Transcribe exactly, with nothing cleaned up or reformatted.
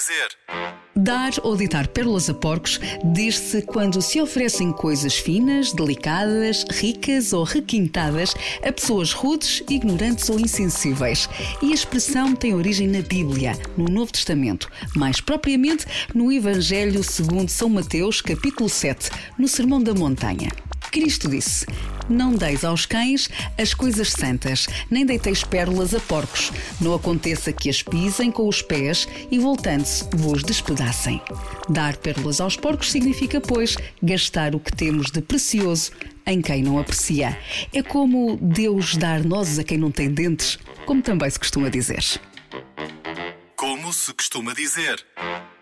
dizer. Dar ou deitar pérolas a porcos diz-se quando se oferecem coisas finas, delicadas, ricas ou requintadas a pessoas rudes, ignorantes ou insensíveis. E a expressão tem origem na Bíblia, no Novo Testamento, mais propriamente no Evangelho segundo São Mateus, capítulo sete, no Sermão da Montanha. Cristo disse: "Não deis aos cães as coisas santas, nem deiteis pérolas a porcos. Não aconteça que as pisem com os pés e, voltando-se, vos despedacem." Dar pérolas aos porcos significa, pois, gastar o que temos de precioso em quem não aprecia. É como Deus dar nozes a quem não tem dentes, como também se costuma dizer. Como se costuma dizer.